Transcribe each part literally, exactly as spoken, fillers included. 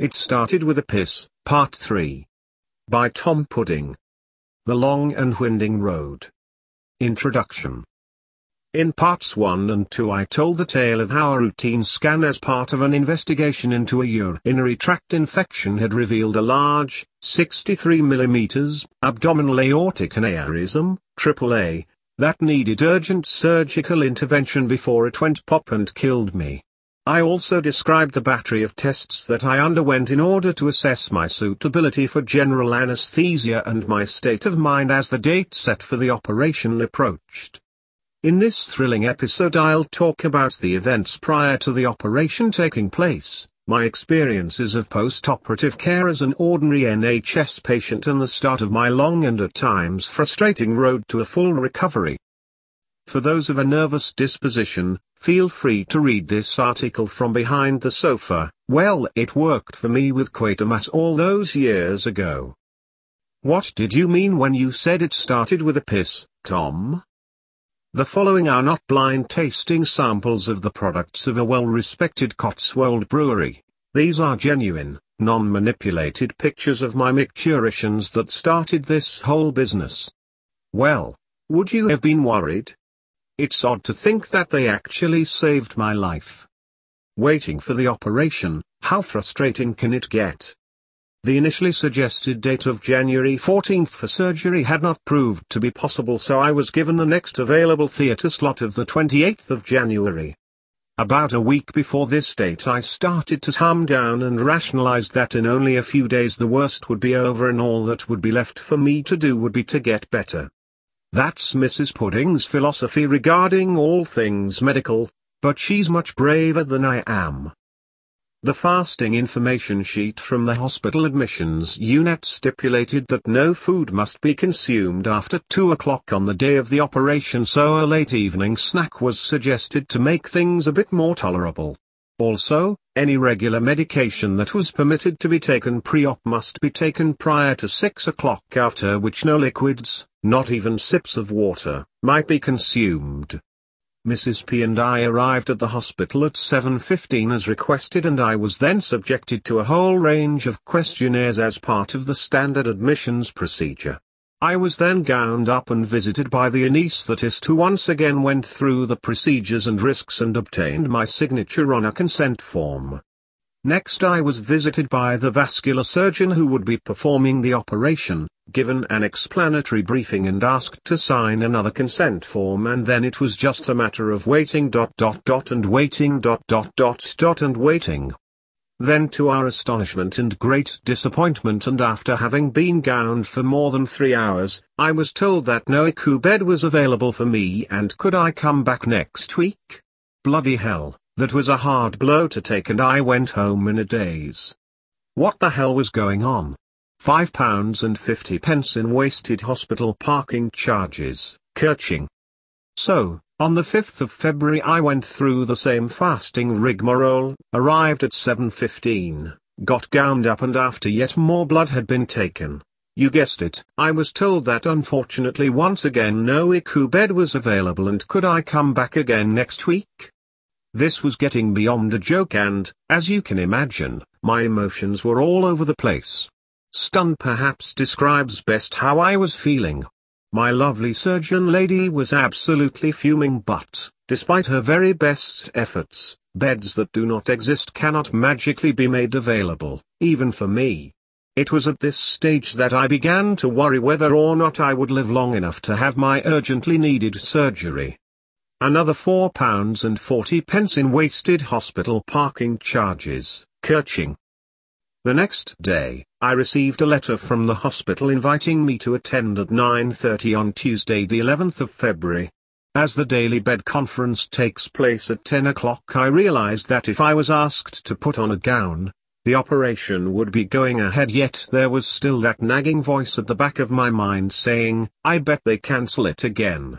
It Started with a Piss, Part three. By Tom Pudding. The Long and Winding Road. Introduction. In parts one and two I told the tale of how a routine scan as part of an investigation into a urinary tract infection had revealed a large, sixty-three millimeter, abdominal aortic aneurysm, triple A, that needed urgent surgical intervention before it went pop and killed me. I also described the battery of tests that I underwent in order to assess my suitability for general anesthesia and my state of mind as the date set for the operation approached. In this thrilling episode I'll talk about the events prior to the operation taking place, my experiences of post-operative care as an ordinary N H S patient and the start of my long and at times frustrating road to a full recovery. For those of a nervous disposition, feel free to read this article from behind the sofa. Well, it worked for me with Quatermass all those years ago. What did you mean when you said it started with a piss, Tom? The following are not blind tasting samples of the products of a well-respected Cotswold brewery. These are genuine, non-manipulated pictures of my micturations that started this whole business. Well, would you have been worried? It's odd to think that they actually saved my life. Waiting for the operation, how frustrating can it get? The initially suggested date of January fourteenth for surgery had not proved to be possible, so I was given the next available theatre slot of the twenty-eighth of January. About a week before this date I started to calm down and rationalized that in only a few days the worst would be over and all that would be left for me to do would be to get better. That's Missus Pudding's philosophy regarding all things medical, but she's much braver than I am. The fasting information sheet from the hospital admissions unit stipulated that no food must be consumed after two o'clock on the day of the operation, so a late evening snack was suggested to make things a bit more tolerable. Also, any regular medication that was permitted to be taken pre-op must be taken prior to six o'clock, after which no liquids, not even sips of water, might be consumed. Missus P and I arrived at the hospital at seven fifteen as requested, and I was then subjected to a whole range of questionnaires as part of the standard admissions procedure. I was then gowned up and visited by the anaesthetist, who once again went through the procedures and risks and obtained my signature on a consent form. Next I was visited by the vascular surgeon who would be performing the operation, given an explanatory briefing and asked to sign another consent form, and then it was just a matter of waiting dot dot dot and waiting dot dot dot dot and waiting. Then, to our astonishment and great disappointment, and after having been gowned for more than three hours, I was told that no I C U bed was available for me and could I come back next week? Bloody hell, that was a hard blow to take, and I went home in a daze. What the hell was going on? Five pounds and fifty pence in wasted hospital parking charges, Kerching. So, on the fifth of February I went through the same fasting rigmarole, arrived at seven fifteen, got gowned up, and after yet more blood had been taken, you guessed it, I was told that unfortunately once again no I C U bed was available and could I come back again next week? This was getting beyond a joke, and, as you can imagine, my emotions were all over the place. Stunned perhaps describes best how I was feeling. My lovely surgeon lady was absolutely fuming, but, despite her very best efforts, beds that do not exist cannot magically be made available, even for me. It was at this stage that I began to worry whether or not I would live long enough to have my urgently needed surgery. Another four pounds and forty pence in wasted hospital parking charges, Kerching. The next day, I received a letter from the hospital inviting me to attend at nine thirty on Tuesday the eleventh of February. As the daily bed conference takes place at ten o'clock, I realized that if I was asked to put on a gown, the operation would be going ahead, yet there was still that nagging voice at the back of my mind saying, I bet they cancel it again.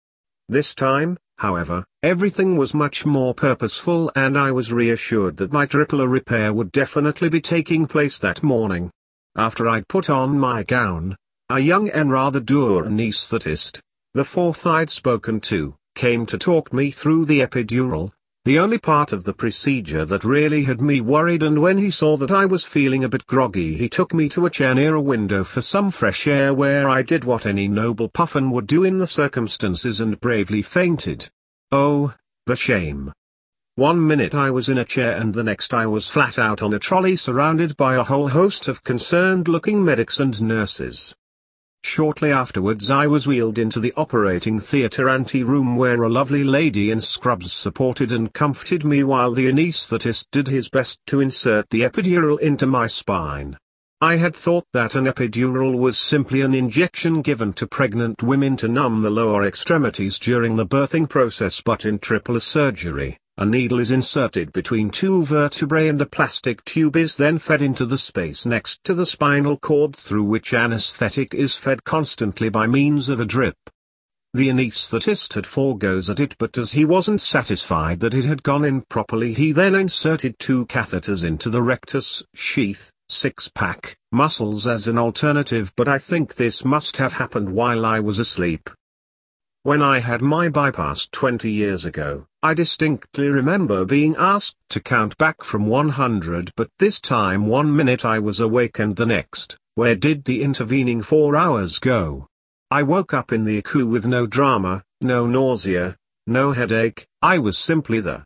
This time, however, everything was much more purposeful, and I was reassured that my triple A repair would definitely be taking place that morning. After I'd put on my gown, a young and rather dour anaesthetist, the fourth I'd spoken to, came to talk me through the epidural, The only part of the procedure that really had me worried, and when he saw that I was feeling a bit groggy, he took me to a chair near a window for some fresh air, where I did what any noble puffin would do in the circumstances and bravely fainted. Oh, the shame. One minute I was in a chair and the next I was flat out on a trolley surrounded by a whole host of concerned-looking medics and nurses. Shortly afterwards I was wheeled into the operating theatre ante-room, where a lovely lady in scrubs supported and comforted me while the anaesthetist did his best to insert the epidural into my spine. I had thought that an epidural was simply an injection given to pregnant women to numb the lower extremities during the birthing process, but in triple surgery, a needle is inserted between two vertebrae and a plastic tube is then fed into the space next to the spinal cord, through which anesthetic is fed constantly by means of a drip. The anaesthetist had four goes at it, but as he wasn't satisfied that it had gone in properly, he then inserted two catheters into the rectus sheath, six-pack, muscles as an alternative, but I think this must have happened while I was asleep. When I had my bypass twenty years ago, I distinctly remember being asked to count back from one hundred, but this time one minute I was awake and the next, where did the intervening four hours go? I woke up in the I C U with no drama, no nausea, no headache, I was simply there.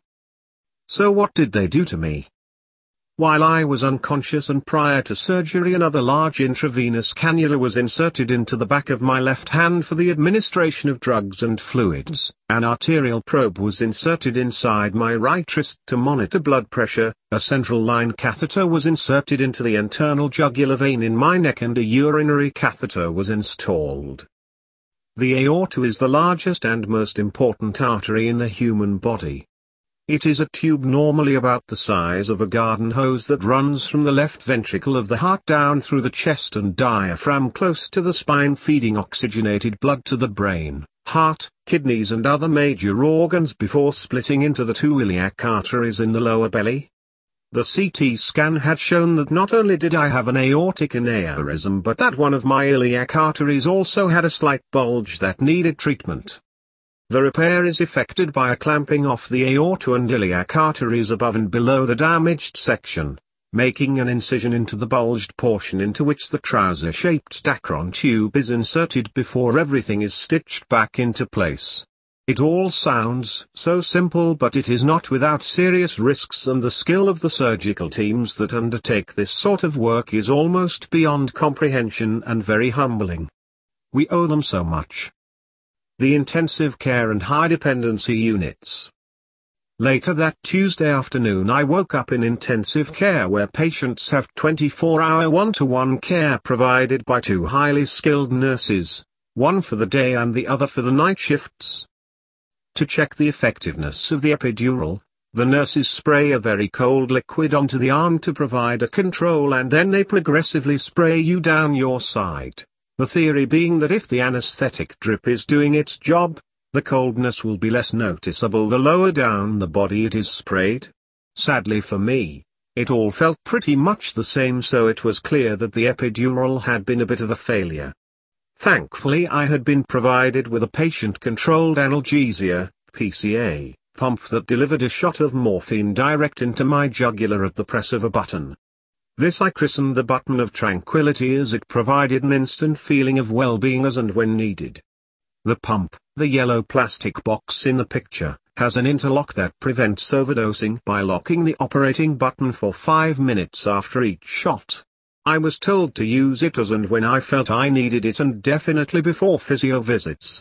So what did they do to me? While I was unconscious and prior to surgery, another large intravenous cannula was inserted into the back of my left hand for the administration of drugs and fluids. An arterial probe was inserted inside my right wrist to monitor blood pressure, a central line catheter was inserted into the internal jugular vein in my neck, and a urinary catheter was installed. The aorta is the largest and most important artery in the human body. It is a tube normally about the size of a garden hose that runs from the left ventricle of the heart down through the chest and diaphragm close to the spine, feeding oxygenated blood to the brain, heart, kidneys and other major organs before splitting into the two iliac arteries in the lower belly. The C T scan had shown that not only did I have an aortic aneurysm, but that one of my iliac arteries also had a slight bulge that needed treatment. The repair is effected by a clamping off the aorta and iliac arteries above and below the damaged section, making an incision into the bulged portion into which the trouser-shaped Dacron tube is inserted before everything is stitched back into place. It all sounds so simple, but it is not without serious risks, and the skill of the surgical teams that undertake this sort of work is almost beyond comprehension and very humbling. We owe them so much. The intensive care and high dependency units. Later that Tuesday afternoon I woke up in intensive care, where patients have twenty-four hour one-to-one care provided by two highly skilled nurses, one for the day and the other for the night shifts. To check the effectiveness of the epidural, the nurses spray a very cold liquid onto the arm to provide a control, and then they progressively spray you down your side. The theory being that if the anesthetic drip is doing its job, the coldness will be less noticeable the lower down the body it is sprayed. Sadly for me, it all felt pretty much the same, so it was clear that the epidural had been a bit of a failure. Thankfully I had been provided with a patient-controlled analgesia, P C A, pump that delivered a shot of morphine direct into my jugular at the press of a button. This I christened the button of tranquility, as it provided an instant feeling of well-being as and when needed. The pump, the yellow plastic box in the picture, has an interlock that prevents overdosing by locking the operating button for five minutes after each shot. I was told to use it as and when I felt I needed it, and definitely before physio visits.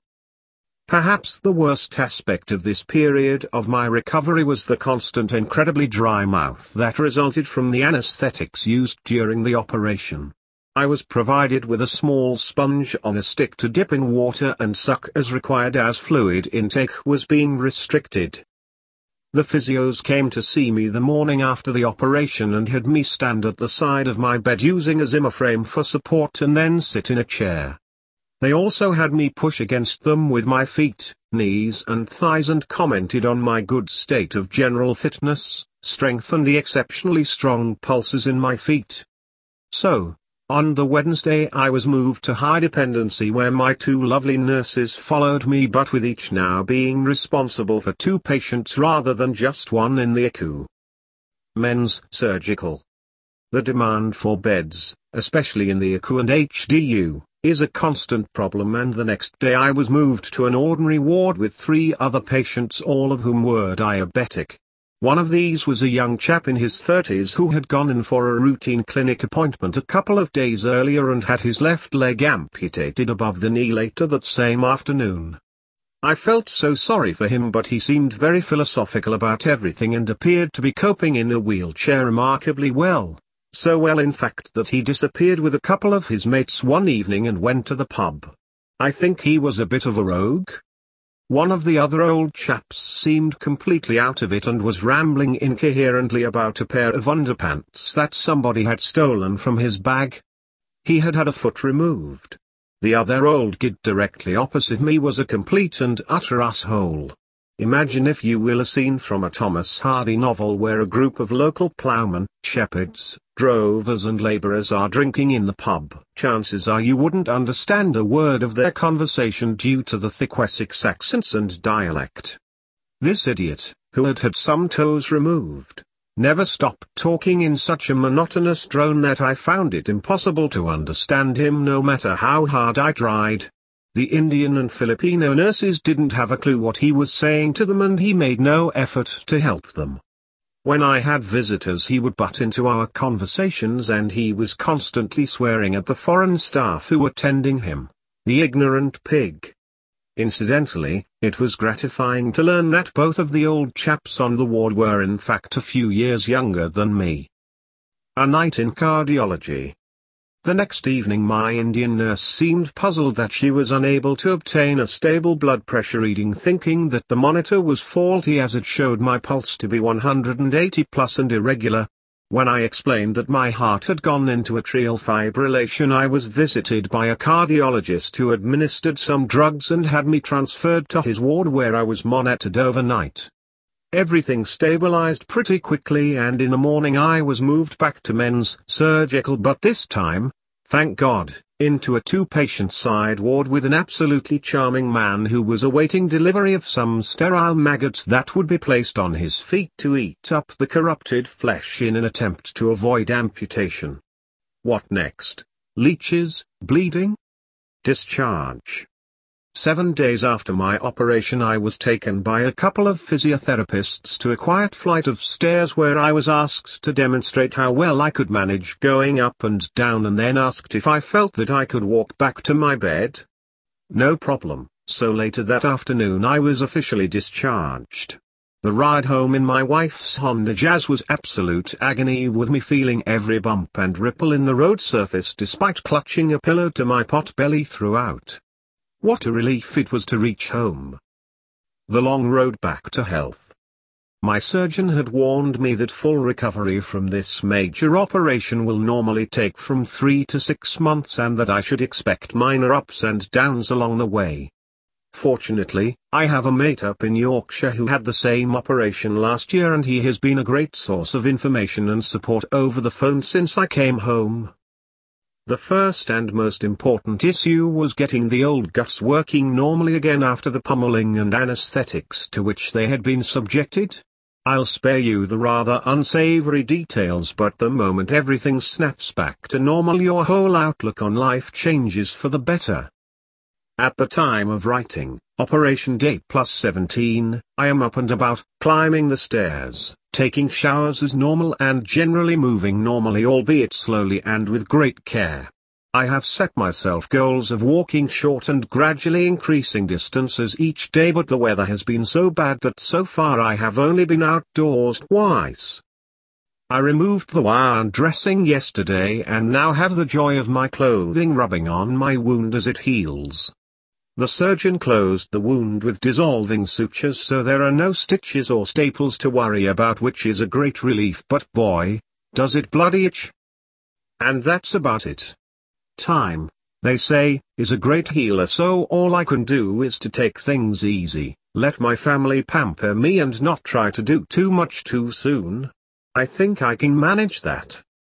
Perhaps the worst aspect of this period of my recovery was the constant incredibly dry mouth that resulted from the anesthetics used during the operation. I was provided with a small sponge on a stick to dip in water and suck as required, as fluid intake was being restricted. The physios came to see me the morning after the operation and had me stand at the side of my bed using a Zimmer frame for support and then sit in a chair. They also had me push against them with my feet, knees and thighs, and commented on my good state of general fitness, strength and the exceptionally strong pulses in my feet. So, On the Wednesday I was moved to high dependency where my two lovely nurses followed me, but with each now being responsible for two patients rather than just one in the I C U. Men's surgical. The demand for beds, especially in the I C U and H D U, is a constant problem, and the next day I was moved to an ordinary ward with three other patients, all of whom were diabetic. One of these was a young chap in his thirties who had gone in for a routine clinic appointment a couple of days earlier and had his left leg amputated above the knee later that same afternoon. I felt so sorry for him, but he seemed very philosophical about everything and appeared to be coping in a wheelchair remarkably well, so well in fact that he disappeared with a couple of his mates one evening and went to the pub. I think he was a bit of a rogue. One of the other old chaps seemed completely out of it and was rambling incoherently about a pair of underpants that somebody had stolen from his bag. He had had a foot removed. The other old gid directly opposite me was a complete and utter asshole. Imagine, if you will, a scene from a Thomas Hardy novel where a group of local ploughmen, shepherds, drovers and labourers are drinking in the pub. Chances are you wouldn't understand a word of their conversation due to the thick Wessex accents and dialect. This idiot, who had had some toes removed, never stopped talking in such a monotonous drone that I found it impossible to understand him no matter how hard I tried. The Indian and Filipino nurses didn't have a clue what he was saying to them, and he made no effort to help them. When I had visitors he would butt into our conversations, and he was constantly swearing at the foreign staff who were tending him. The ignorant pig. Incidentally, it was gratifying to learn that both of the old chaps on the ward were in fact a few years younger than me. A night in cardiology. The next evening my Indian nurse seemed puzzled that she was unable to obtain a stable blood pressure reading, thinking that the monitor was faulty as it showed my pulse to be one hundred eighty plus and irregular. When I explained that my heart had gone into atrial fibrillation, I was visited by a cardiologist who administered some drugs and had me transferred to his ward where I was monitored overnight. Everything stabilized pretty quickly, and in the morning I was moved back to men's surgical, but this time, thank God, into a two-patient side ward with an absolutely charming man who was awaiting delivery of some sterile maggots that would be placed on his feet to eat up the corrupted flesh in an attempt to avoid amputation. What next? Leeches, bleeding? Discharge. Seven days after my operation I was taken by a couple of physiotherapists to a quiet flight of stairs where I was asked to demonstrate how well I could manage going up and down, and then asked if I felt that I could walk back to my bed. No problem, so later that afternoon I was officially discharged. The ride home in my wife's Honda Jazz was absolute agony, with me feeling every bump and ripple in the road surface despite clutching a pillow to my pot belly throughout. What a relief it was to reach home. The long road back to health. My surgeon had warned me that full recovery from this major operation will normally take from three to six months and that I should expect minor ups and downs along the way. Fortunately, I have a mate up in Yorkshire who had the same operation last year, and he has been a great source of information and support over the phone since I came home. The first and most important issue was getting the old guts working normally again after the pummeling and anesthetics to which they had been subjected. I'll spare you the rather unsavory details, but the moment everything snaps back to normal, your whole outlook on life changes for the better. At the time of writing, operation day plus seventeen, I am up and about, climbing the stairs, taking showers as normal, and generally moving normally, albeit slowly and with great care. I have set myself goals of walking short and gradually increasing distances each day, but the weather has been so bad that so far I have only been outdoors twice. I removed the wound dressing yesterday and now have the joy of my clothing rubbing on my wound as it heals. The surgeon closed the wound with dissolving sutures, so there are no stitches or staples to worry about, which is a great relief, but boy, does it bloody itch. And that's about it. Time, they say, is a great healer, so all I can do is to take things easy, let my family pamper me and not try to do too much too soon. I think I can manage that.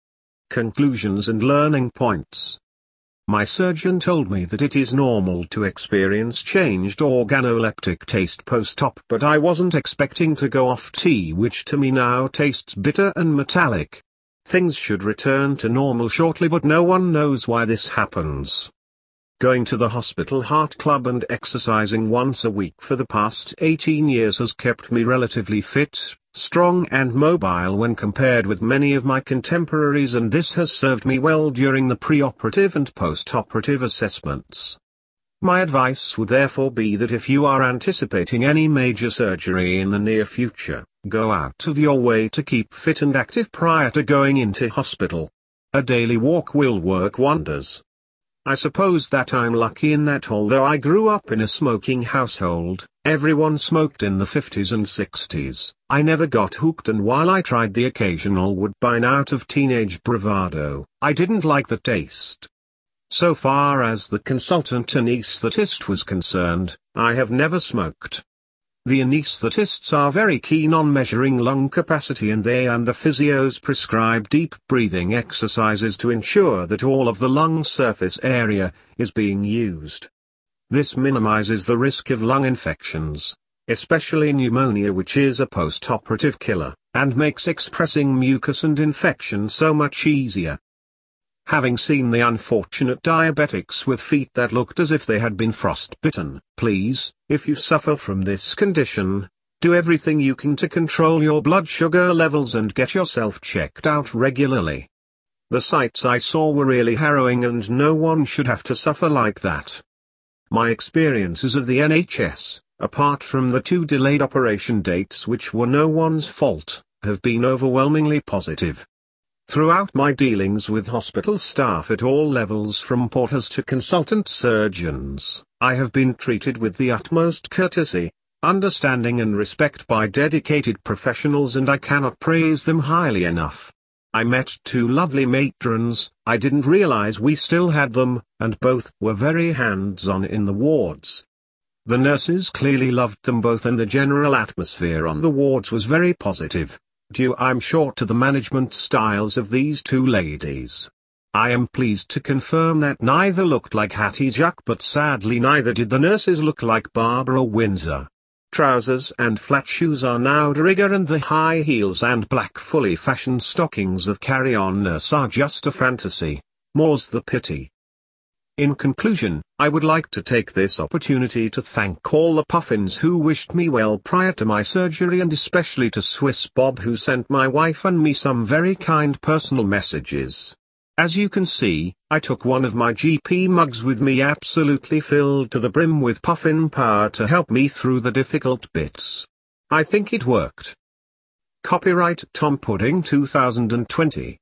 Conclusions and learning points. My surgeon told me that it is normal to experience changed organoleptic taste post-op, but I wasn't expecting to go off tea, which to me now tastes bitter and metallic. Things should return to normal shortly, but no one knows why this happens. Going to the hospital heart club and exercising once a week for the past eighteen years has kept me relatively fit, strong and mobile when compared with many of my contemporaries, and this has served me well during the pre-operative and post-operative assessments. My advice would therefore be that if you are anticipating any major surgery in the near future, go out of your way to keep fit and active prior to going into hospital. A daily walk will work wonders. I suppose that I'm lucky in that although I grew up in a smoking household, everyone smoked in the fifties and sixties, I never got hooked, and while I tried the occasional Woodbine out of teenage bravado, I didn't like the taste. So far as the consultant anaesthetist was concerned, I have never smoked. The anaesthetists are very keen on measuring lung capacity, and they and the physios prescribe deep breathing exercises to ensure that all of the lung surface area is being used. This minimizes the risk of lung infections, especially pneumonia, which is a post-operative killer, and makes expressing mucus and infection so much easier. Having seen the unfortunate diabetics with feet that looked as if they had been frostbitten, please, if you suffer from this condition, do everything you can to control your blood sugar levels and get yourself checked out regularly. The sights I saw were really harrowing, and no one should have to suffer like that. My experiences of the N H S, apart from the two delayed operation dates which were no one's fault, have been overwhelmingly positive. Throughout my dealings with hospital staff at all levels from porters to consultant surgeons, I have been treated with the utmost courtesy, understanding and respect by dedicated professionals, and I cannot praise them highly enough. I met two lovely matrons, I didn't realize we still had them, and both were very hands-on in the wards. The nurses clearly loved them both, and the general atmosphere on the wards was very positive, due I'm sure to the management styles of these two ladies. I am pleased to confirm that neither looked like Hattie Jacques, but sadly neither did the nurses look like Barbara Windsor. Trousers and flat shoes are now de rigueur, and the high heels and black fully fashioned stockings of Carry On Nurse are just a fantasy. More's the pity. In conclusion, I would like to take this opportunity to thank all the puffins who wished me well prior to my surgery, and especially to Swiss Bob, who sent my wife and me some very kind personal messages. As you can see, I took one of my G P mugs with me, absolutely filled to the brim with puffin power to help me through the difficult bits. I think it worked. Copyright Tom Pudding two thousand twenty.